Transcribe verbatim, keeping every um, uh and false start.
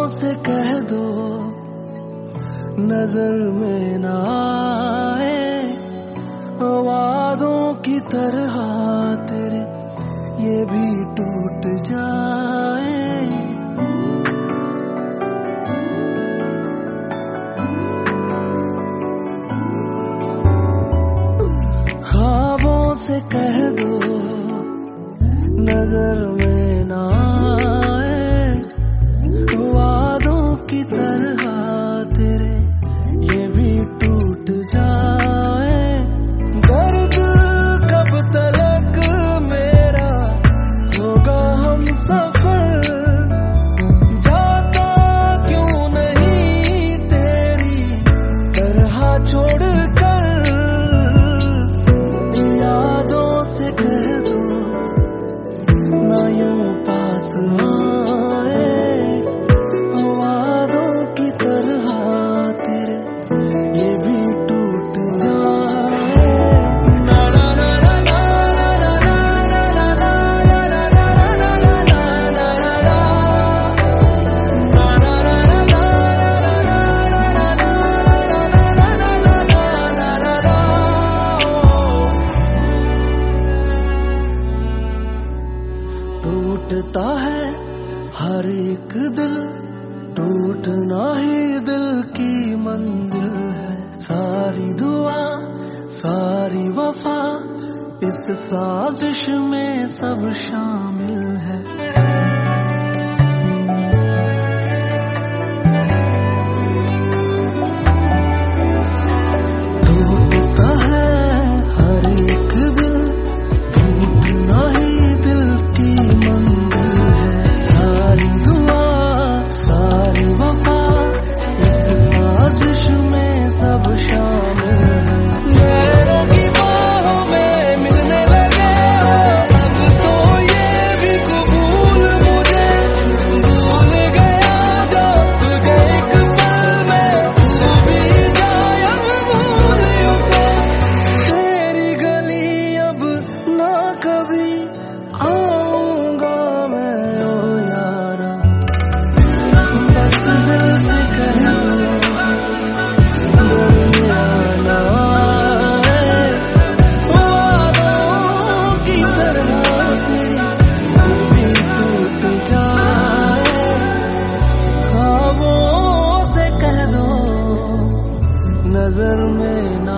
से कह दो नजर में ना आए, वादों की तरह तेरे ये भी टूट जाए। ख्वाबों से कह दो नजर में ना आए, वादों की तरह तेरे ये भी टूट जाए। दर्द कब तलक मेरा होगा हम सफर, जाता क्यों नहीं तेरी तरह छोड़ कर। यादों से कह दो ना यूं पास आए, वादों की तरह तेरे ये भी टूट जाए। ना ना ना ना ना ना ना ना ना टूटता है हर एक दिल, टूटना ही दिल की मंजिल है। सारी दुआ सारी वफा इस साजिश में सब शामिल है। टूटता है हर एक दिल, टूटना ही दिल की मंजिल है। सारी दुआ सारी वफा इस साजिश में सब शामिल है। लहरों की बाहों में मिलने लगे हो, अब तो ये भी कबूल मुझे भूल गया जो तुझे एक पल में भूल भी जाए। अब भूल उसे तेरी गली अब ना कभी आऊंगा मैं ओ यारा। बस दिल से कह दो दरमियाना आए, वादों की तरह तेरी ये भी टूट जाए। ख्वाबों से कह दो नजर में ना